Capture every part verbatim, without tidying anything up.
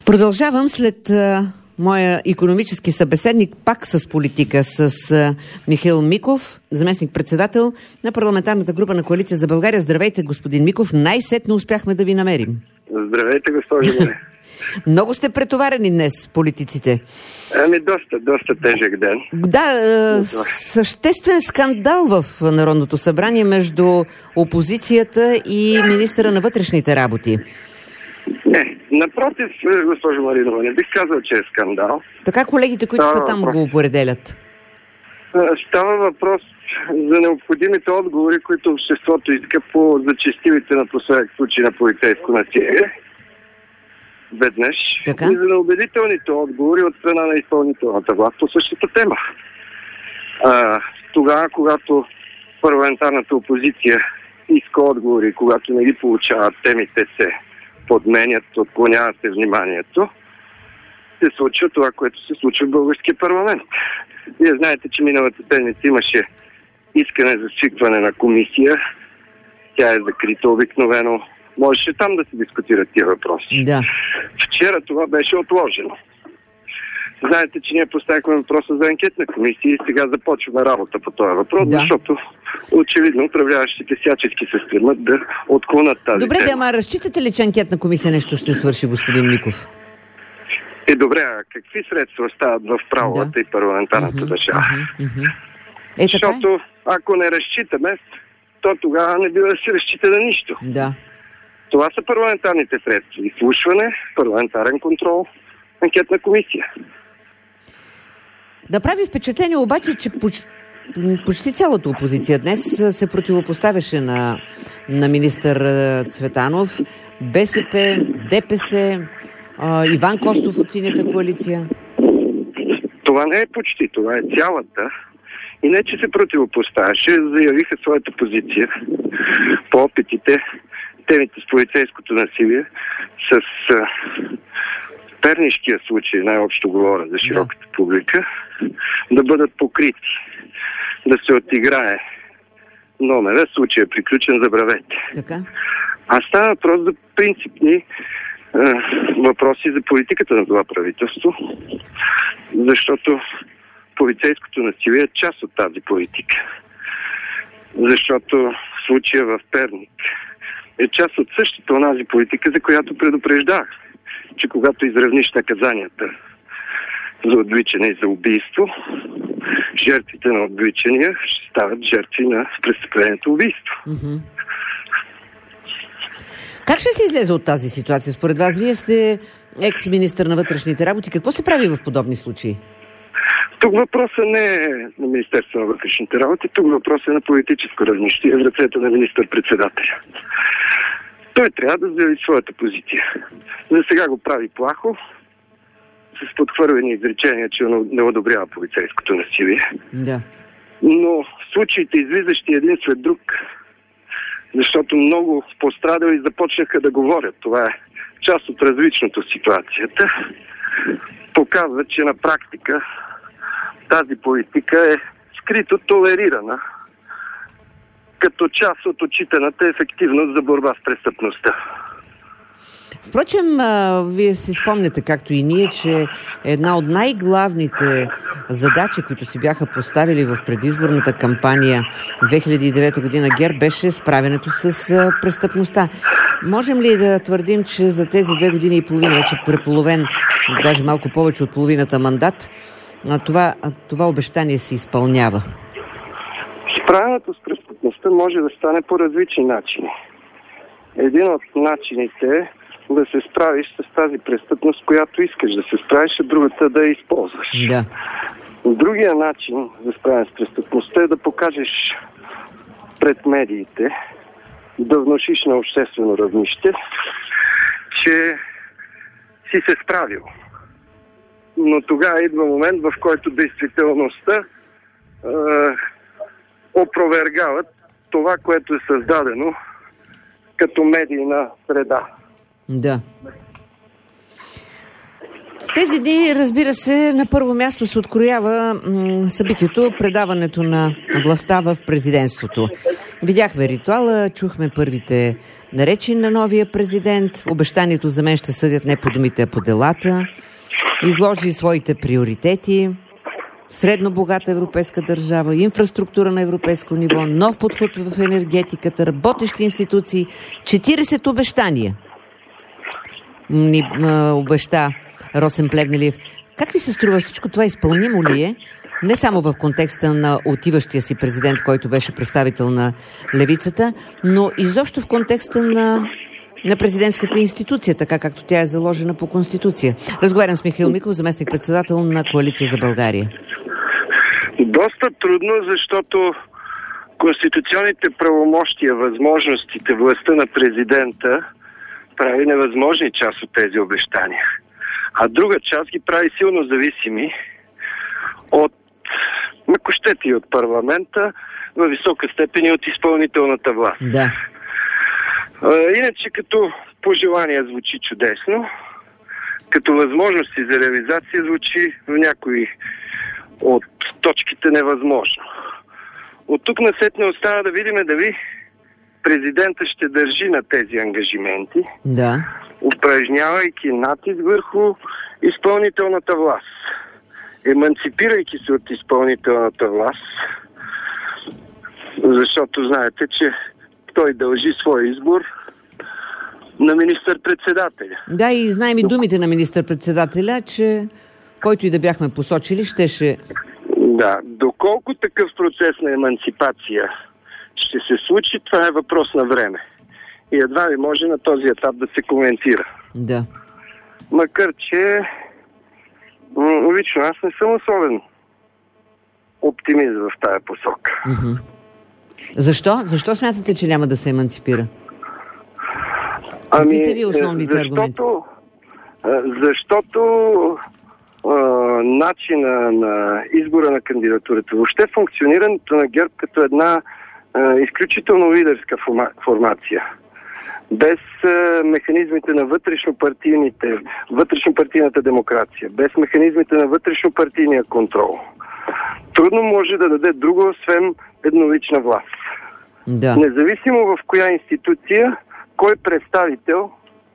Продължавам след а, моя икономически събеседник, пак с политика, с а, Михаил Миков, заместник-председател на парламентарната група на Коалиция за България. Здравейте, господин Миков. Най-сетне успяхме да ви намерим. Здравейте, госпожо Моне. Много сте претоварени днес, политиците. Ами доста, доста тежък ден. Да, е, съществен скандал в Народното събрание между опозицията и министъра на вътрешните работи. Не, напротив, госпожо Маринова, не бих казал, че е скандал. Така колегите, които Става са там, въпрос. го определят. Става въпрос за необходимите отговори, които обществото иска по зачестилите напоследък случаи на полицейско насилие. Веднъж. Така? И за неубедителните отговори от страна на изпълнителната власт по същата тема. А, тогава, когато парламентарната опозиция иска отговори, когато не ги получават, темите се подменят, отклоняват се вниманието, се случва това, което се случва в българския парламент. Вие знаете, че миналата седмица имаше искане за свикване на комисия. Тя е закрита обикновено. Можеше там да се дискутират тия въпроси. Да. Вчера това беше отложено. Знаете, че ние поставихме въпроса за анкетна комисия и сега започваме работа по този въпрос, Да. защото очевидно управляващите всячески се стремат да отклонат тази Добре, тема. да, ама разчитате ли, че анкетна комисия нещо ще свърши, господин Миков? Е, добре, а какви средства остават в правовата Да. и парламентарната Мгм, държава? мгм, мгм. Е, така е? Защото ако не разчитаме, то тогава не бива да се разчита на нищо. Да. Това са парламентарните средства. Изслушване, парламентарен контрол, анкетна комисия. Да прави впечатление обаче, че почти, почти цялата опозиция днес се противопоставяше на, на министър а, Цветанов, БСП, ДПС, а, Иван Костов от Синята коалиция. Това не е почти, това е цялата. И не, че се противопоставяше, заявиха своята позиция по опитите, темите с полицейското насилие, с а, пернишкия случай, най-общо говоря за широката да. публика, да бъдат покрити, да се отиграе номера, случай е приключен, забравете. Така? А става въпрос за принципни а, въпроси за политиката на това правителство, защото полицейското насилие е част от тази политика. Защото случая в Перник е част от същата онази политика, за която предупреждах, че когато изравниш наказанията за отвличане и за убийство, жертвите на отвличания ще стават жертви на престъплението убийство. Mm-hmm. Как ще се излезе от тази ситуация? Според вас, вие сте екс-министър на вътрешните работи. Какво се прави в подобни случаи? Тук въпросът не е на Министерство на вътрешните работи, тук въпросът е на политическо равнище и в ръцете на министър-председателя. Той трябва да заяви своята позиция. За сега го прави плахо, с подхвървени изречения, че не одобрява полицейското насилие. Да. Но случаите, излизащи един след друг, защото много пострадали започнаха да говорят. Това е част от различното ситуацията. Показва, че на практика тази политика е скрито толерирана като част от отчитаната ефективност за борба с престъпността. Впрочем, а, вие си спомняте, както и ние, че една от най-главните задачи, които си бяха поставили в предизборната кампания две хиляди и девета година ГЕРБ, беше справянето с а, престъпността. Можем ли да твърдим, че за тези две години и половина, вече преполовен, даже малко повече от половината мандат, а, това, а, това обещание се изпълнява? Справянето с престъпността може да стане по различни начини. Един от начините е да се справиш с тази престъпност, която искаш да се справиш, а другата да я използваш. Да. Другия начин за справяне с престъпността е да покажеш пред медиите, да внушиш на обществено равнище, че си се справил. Но тогава идва момент, в който действителността е, опровергават това, което е създадено като медийна среда. Да. Тези дни, разбира се, на първо място се откроява м- събитието, предаването на властта в президентството. Видяхме ритуала, чухме първите наречи на новия президент. Обещанието за мен ще съдят не по думите, а по делата. Изложи своите приоритети. Средно богата европейска държава, инфраструктура на европейско ниво, нов подход в енергетиката, работещи институции. четирийсет обещания ни обеща Росен Плевнелиев. Как ви се струва всичко това? Изпълнимо ли е? Не само в контекста на отиващия си президент, който беше представител на левицата, но изобщо в контекста на, на президентската институция, така както тя е заложена по Конституция. Разговарям с Михаил Миков, заместник-председател на Коалиция за България. Доста трудно, защото конституционните правомощия, възможностите, властта на президента прави невъзможни част от тези обещания. А друга част ги прави силно зависими от, ако щете, и от парламента, във висока степен и от изпълнителната власт. Да. А, иначе като пожелание звучи чудесно, като възможности за реализация звучи в някои от точките невъзможно. От тук насетне остава да видим дали президента ще държи на тези ангажименти, да, упражнявайки натиск върху изпълнителната власт, еманципирайки се от изпълнителната власт, защото знаете, че той дължи своя избор на министър-председателя. Да, и знаем и думите на министър-председателя, че който и да бяхме посочили, щеше... Да, доколко такъв процес на еманципация ще се случи, това е въпрос на време. И едва ли може на този етап да се коментира. Да. Макар че м- лично аз не съм особен оптимист в тая посока. Mm-hmm. Защо? Защо смятате, че няма да се еманципира? Ами, какви са ви основните защото, аргументи? Защото а, начина на избора на кандидатурата, въобще функционирането на ГЕРБ като една а, изключително лидерска форма, формация, без а, механизмите на вътрешно-партийните, вътрешно-партийната демокрация, без механизмите на вътрешно-партийния контрол, трудно може да даде друго, освен еднолична власт. Да. Независимо в коя институция, кой представител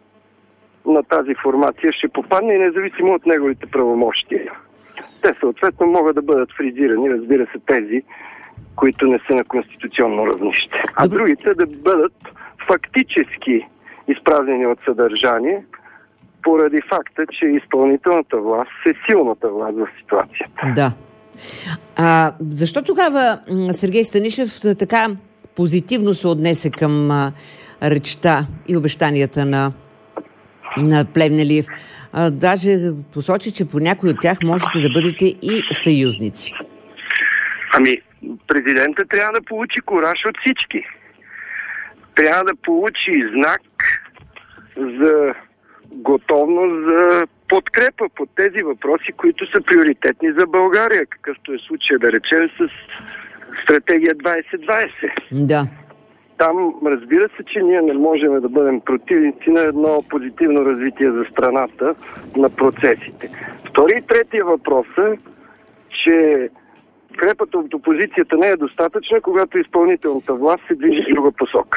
на тази формация ще попадне и независимо от неговите правомощия. Те съответно могат да бъдат фризирани, разбира се, тези, които не са на конституционно равнище. А Добре. Другите да бъдат фактически изпразнени от съдържание, поради факта, че изпълнителната власт е силната власт в ситуацията. Да. А, защо тогава Сергей Станишев така позитивно се отнесе към а, речта и обещанията на, на Плевнелиев? А, даже посочи, че по някои от тях можете да бъдете и съюзници. Ами, президентът трябва да получи кураж от всички. Трябва да получи знак за готовност за подкрепа по тези въпроси, които са приоритетни за България, какъвто е случай, да речем, с стратегия двайсет двайсет. Да. Там, разбира се, че ние не можем да бъдем противници на едно позитивно развитие за страната на процесите. Втори и третия въпрос е, че крепата от опозицията не е достатъчна, когато изпълнителната власт се движи в друга посока.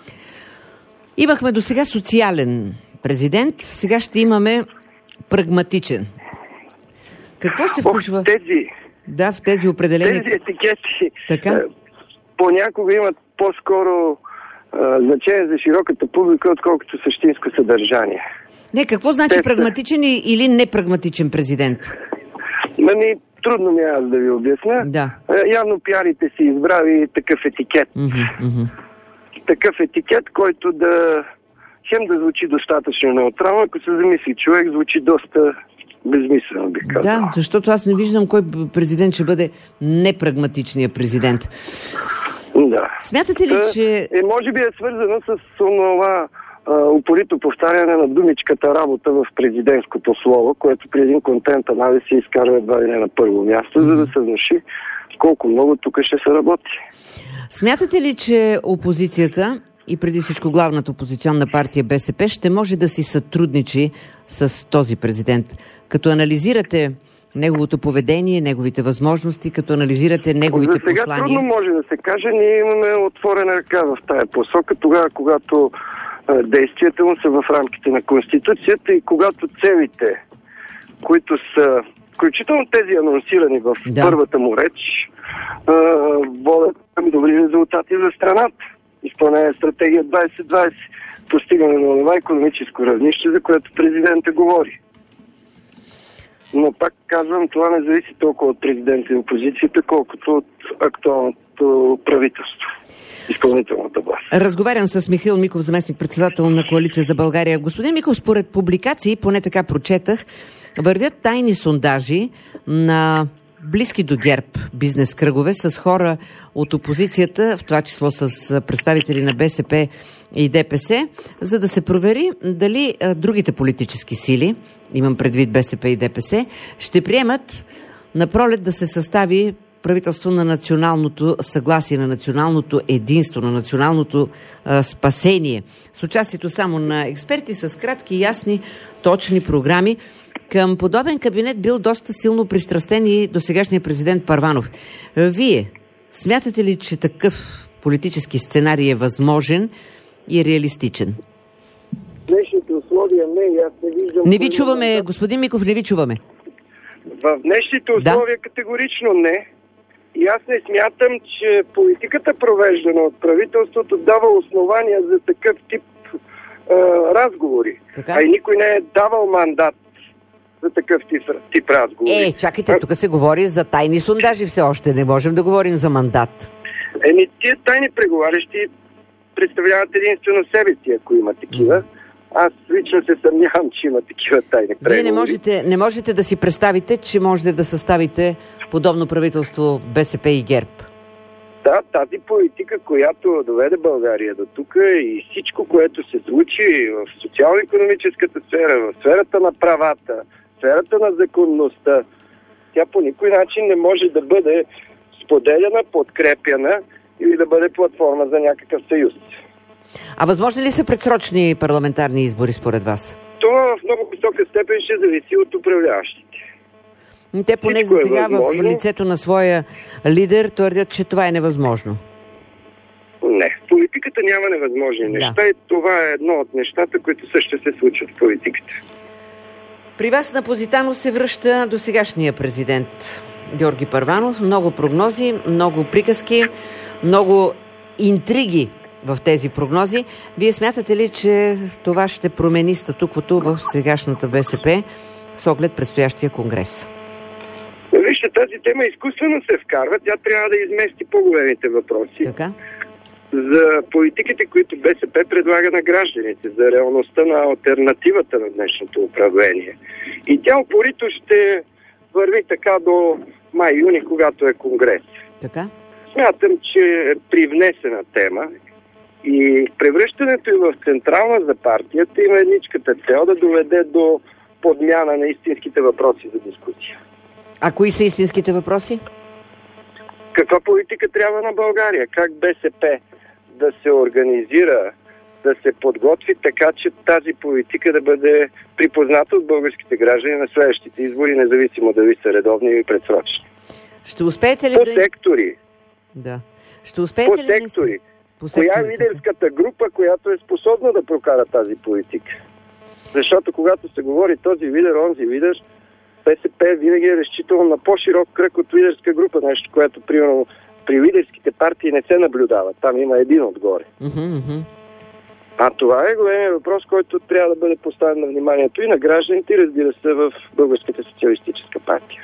Имахме до сега социален президент, сега ще имаме прагматичен. Какво се включва? Ох, тези, да, в тези определени... Тези етикети така? понякога имат по-скоро а, значение за широката публика, отколкото същинско съдържание. Не, какво значи Те прагматичен са... или непрагматичен президент? Мани, трудно ми аз да ви обясня. Да. Явно пиарите си избрали такъв етикет. Mm-hmm, mm-hmm. Такъв етикет, който да хем да звучи достатъчно неутрално, ако се замисли човек, звучи доста безмислено, бих казал. Да, защото аз не виждам кой президент ще бъде непрагматичният президент. Да. Смятате ли, че... Е, може би е свързано с това упорито повтаряне на думичката работа в президентското слово, което при един контент анализ се изкарва едва ли не на първо място, mm-hmm. за да се внуши колко много тук ще се работи. Смятате ли, че опозицията и преди всичко главната опозиционна партия БСП ще може да си сътрудничи с този президент? Като анализирате неговото поведение, неговите възможности, като анализирате неговите послания? За сега послания? трудно може да се каже. Ние имаме отворена ръка в тая посока, тогава, когато а, действията му са в рамките на Конституцията и когато целите, които са, включително тези анонсирани в да. първата му реч, а, водят към добри резултати за страната. Изпълнение на стратегия двайсет двайсет, постигане на това икономическо равнище, за което президента говори. Но пак казвам, това не зависи толкова от президента и опозицията, колкото от актуалното правителство, изпълнителната власт. Разговарям с Михаил Миков, заместник-председател на Коалиция за България. Господин Миков, според публикации, поне така прочетах, вървят тайни сондажи на близки до ГЕРБ бизнес кръгове с хора от опозицията, в това число с представители на БСП и ДПС, за да се провери дали а, другите политически сили, имам предвид БСП и ДПС, ще приемат на пролет да се състави правителство на националното съгласие, на националното единство, на националното а, спасение. С участието само на експерти, с кратки, ясни, точни програми. Към подобен кабинет бил доста силно пристрастен и досегашния президент Първанов. Вие смятате ли, че такъв политически сценарий е възможен и реалистичен? Днешните условия не, аз не виждам... Не ви чуваме, да... господин Миков, не ви чуваме. В днешните условия да? категорично не. И аз не смятам, че политиката, провеждана от правителството, дава основания за такъв тип а, разговори. Така? А и никой не е давал мандат за такъв тип, тип разговори. Е, чакайте, тук се говори за тайни сондажи все още. Не можем да говорим за мандат. Еми, тия тайни преговарящи представляват единствено себе си, ако има такива. Аз лично се съмнявам, че има такива тайни преговори. Вие не можете, не можете да си представите, че можете да съставите подобно правителство БСП и ГЕРБ. Да, тази политика, която доведе България до тук и всичко, което се случи в социално-икономическата сфера, в сферата на правата, в сферата на законността, тя по никой начин не може да бъде споделяна, подкрепяна или да бъде платформа за някакъв съюз. А възможно ли са предсрочни парламентарни избори според вас? Това в много висока степен ще зависи от управляващите. Те поне за сега е в лицето на своя лидер твърдят, че това е невъзможно. Не. В политиката няма невъзможни неща да. И това е едно от нещата, които също се случват в политиката. При вас на Позитано се връща до сегашния президент Георги Първанов. Много прогнози, много приказки, много интриги в тези прогнози. Вие смятате ли, че това ще промени статуквото в сегашната БСП с оглед предстоящия конгрес? Вижте, тази тема изкуствено се вкарва. Тя трябва да измести по-големите въпроси. Така? За политиките, които БСП предлага на гражданите, за реалността на алтернативата на днешното управление. И тя упорито ще върви така до май-юни, когато е конгрес. Така? Смятам, че е привнесена тема и превръщането и в централна за партията има едничката цел да доведе до подмяна на истинските въпроси за дискусия. А кои са истинските въпроси? Каква политика трябва на България? Как БСП да се организира, да се подготви така, че тази политика да бъде припозната от българските граждани на следващите избори, независимо дали са редовни или предсрочни. Ще успеете ли по да... сектори. Да. Ще успеете по ли сектори. По Коя е лидерската група, която е способна да прокара тази политика? Защото когато се говори този лидер, онзи лидер, БСП винаги е разчитало на по-широк кръг от лидерска група, нещо, което примерно при лидерските партии не се наблюдава. Там има един отгоре. Mm-hmm, mm-hmm. А това е големият въпрос, който трябва да бъде поставен на вниманието и на гражданите, и разбира се, в Българската социалистическа партия.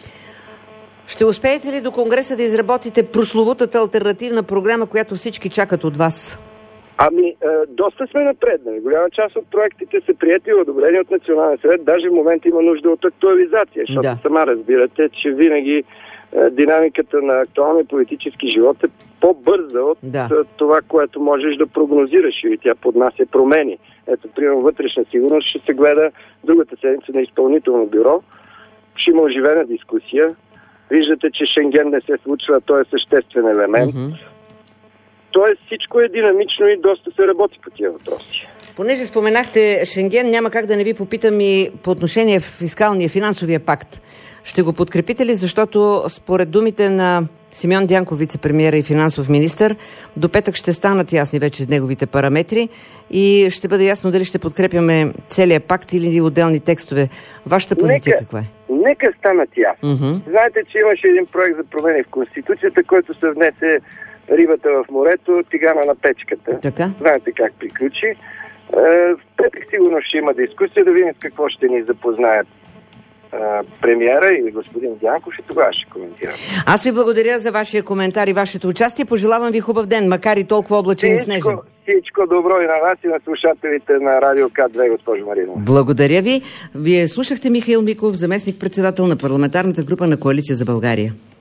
Ще успеете ли до Конгреса да изработите прословутата алтернативна програма, която всички чакат от вас? Ами, е, доста сме напреднали. Голяма част от проектите са приети и одобрени от Национален съвет. Даже в момента има нужда от актуализация, защото да. Сама разбирате, че винаги е, динамиката на актуалния политически живот е по-бърза от да. това, което можеш да прогнозираш и тя поднася промени. Ето, примерно, вътрешна сигурност ще се гледа другата седмица на изпълнително бюро. Ще има оживена дискусия. Виждате, че Шенген не се случва, той е съществен елемент. Mm-hmm. Тоест всичко е динамично и доста се работи по тия въпроси. Понеже споменахте Шенген, няма как да не ви попитам и по отношение фискалния, финансовия пакт. Ще го подкрепите ли? Защото според думите на Симеон Дянков, вице-премиера и финансов министър, до петък ще станат ясни вече неговите параметри и ще бъде ясно дали ще подкрепяме целия пакт или отделни текстове. Вашата позиция нека, каква е? Нека станат ясни. Mm-hmm. Знаете, че имаше един проект за промени в Конституцията, който се внесе рибата в морето, тигана на печката. Така? Знаете как приключи. В петък сигурно ще има дискусия, да видим с какво ще ни запознаят премиера или господин Дянков и тогава ще коментирам. Аз ви благодаря за вашия коментар и вашето участие. Пожелавам ви хубав ден, макар и толкова облачен и снежен. Всичко добро и на нас и на слушателите на Радио К две, госпожо Маринова. Благодаря ви. Вие слушахте Михаил Миков, заместник-председател на парламентарната група на Коалиция за България.